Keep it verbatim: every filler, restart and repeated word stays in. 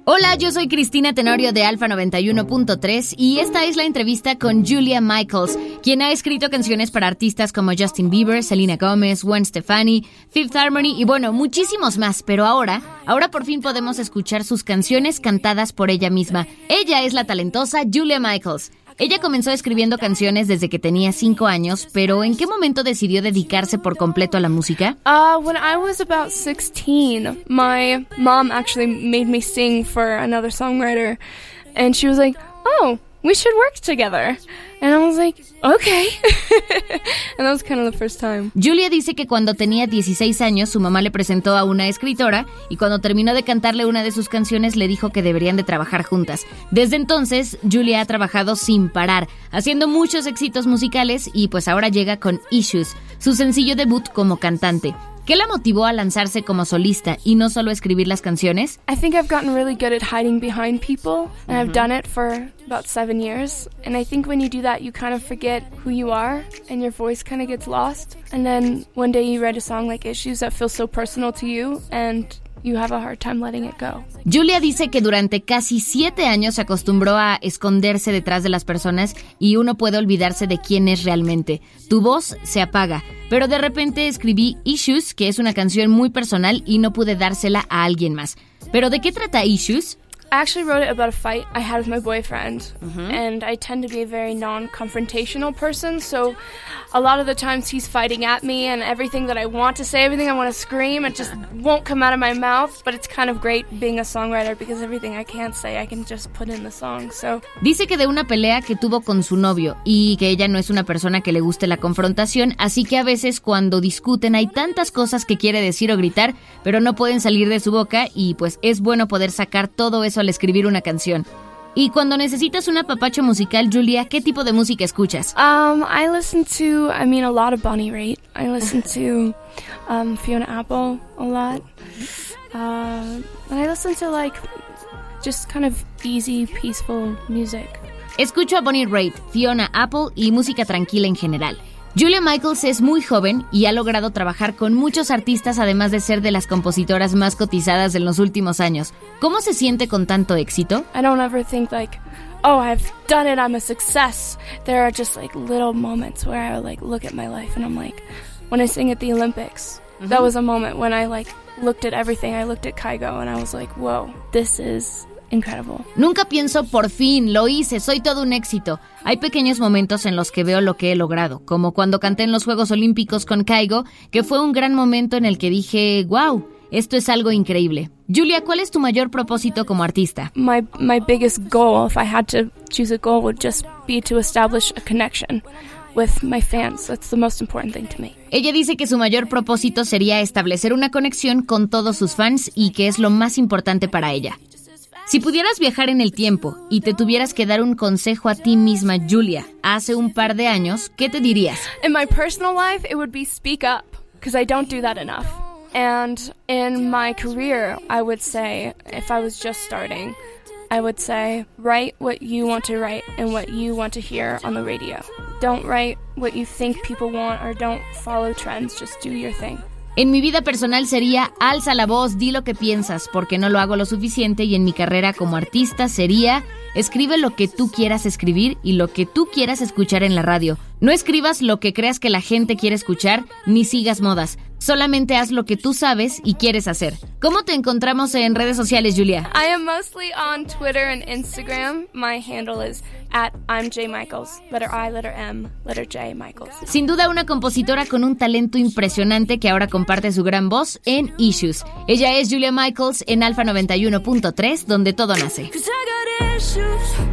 Hola, yo soy Cristina Tenorio de Alfa noventa y uno punto tres y esta es la entrevista con Julia Michaels, quien ha escrito canciones para artistas como Justin Bieber, Selena Gomez, Gwen Stefani, Fifth Harmony y bueno, muchísimos más, pero ahora, ahora por fin podemos escuchar sus canciones cantadas por ella misma. Ella es la talentosa Julia Michaels. Ella comenzó escribiendo canciones desde que tenía cinco años, pero ¿en qué momento decidió dedicarse por completo a la música? Uh, when I was about sixteen, my mom actually made me sing for another songwriter, and she was like, oh, we should work together. And I was like, okay. And that was kind of the first time. Julia dice que cuando tenía dieciséis años, su mamá le presentó a una escritora y cuando terminó de cantarle una de sus canciones, le dijo que deberían de trabajar juntas. Desde entonces, Julia ha trabajado sin parar, haciendo muchos éxitos musicales y pues ahora llega con Issues, su sencillo debut como cantante. ¿Qué la motivó a lanzarse como solista y no solo escribir las canciones? I think I've gotten really good at hiding behind people, and I've done it for about seven years. And I think when you do that, you kind of forget who you are, and your voice kind of gets lost. And then one day you write a song like Issues that feels so personal to you, and you have a hard time letting it go. Julia dice que durante casi siete años se acostumbró a esconderse detrás de las personas y uno puede olvidarse de quién es realmente. Tu voz se apaga, pero de repente escribí Issues, que es una canción muy personal y no pude dársela a alguien más. ¿Pero de qué trata Issues? I actually wrote it about a fight I had with my boyfriend, mm-hmm. and I tend to be a very non-confrontational person, so a lot of the times he's fighting at me, and everything that I want to say, everything I want to scream, it just won't come out of my mouth, but it's kind of great being a songwriter because everything I can't say, I can just put in the song, so... Dice que de una pelea que tuvo con su novio, y que ella no es una persona que le guste la confrontación, así que a veces cuando discuten hay tantas cosas que quiere decir o gritar, pero no pueden salir de su boca, y pues es bueno poder sacar todo eso al escribir una canción. Y cuando necesitas un apapacho musical, Julia, ¿qué tipo de música escuchas? Um, I listen to, I mean, a lot of Bonnie Raitt. I listen to um, Fiona Apple a lot. Uh, and I listen to, like, just kind of easy, peaceful music. Escucho a Bonnie Raitt, Fiona Apple y música tranquila en general. Julia Michaels es muy joven y ha logrado trabajar con muchos artistas además de ser de las compositoras más cotizadas en los últimos años. ¿Cómo se siente con tanto éxito? I don't ever think like, oh, I've done it, I'm a success. There are just like little moments where I like look at my life and I'm like, when I sing at the Olympics, mm-hmm. that was a moment when I like looked at everything. I looked at Kygo and I was like, whoa, this is... incredible. Nunca pienso, por fin, lo hice, soy todo un éxito. Hay pequeños momentos en los que veo lo que he logrado, como cuando canté en los Juegos Olímpicos con Kygo, que fue un gran momento en el que dije, wow, esto es algo increíble. Julia, ¿cuál es tu mayor propósito como artista? My, my biggest goal, if I had to choose a goal, would just be to establish a connection with my fans. That's the most important thing to me. Ella dice que su mayor propósito sería establecer una conexión con todos sus fans y que es lo más importante para ella. Si pudieras viajar en el tiempo y te tuvieras que dar un consejo a ti misma, Julia, hace un par de años, ¿qué te dirías? In my personal life, it would be speak up, because I don't do that enough. And in my career, I would say, if I was just starting, I would say, write what you want to write and what you want to hear on the radio. Don't write what you think people want or don't follow trends, just do your thing. En mi vida personal sería, alza la voz, di lo que piensas, porque no lo hago lo suficiente, y en mi carrera como artista sería, escribe lo que tú quieras escribir y lo que tú quieras escuchar en la radio. No escribas lo que creas que la gente quiere escuchar, ni sigas modas. Solamente haz lo que tú sabes y quieres hacer. ¿Cómo te encontramos en redes sociales, Julia? I am mostly on Twitter and Instagram. My handle is at I'm J Michaels. Letter I, letter M, letter J Michaels. Sin duda una compositora con un talento impresionante que ahora comparte su gran voz en Issues. Ella es Julia Michaels en Alfa noventa y uno punto tres, donde todo nace.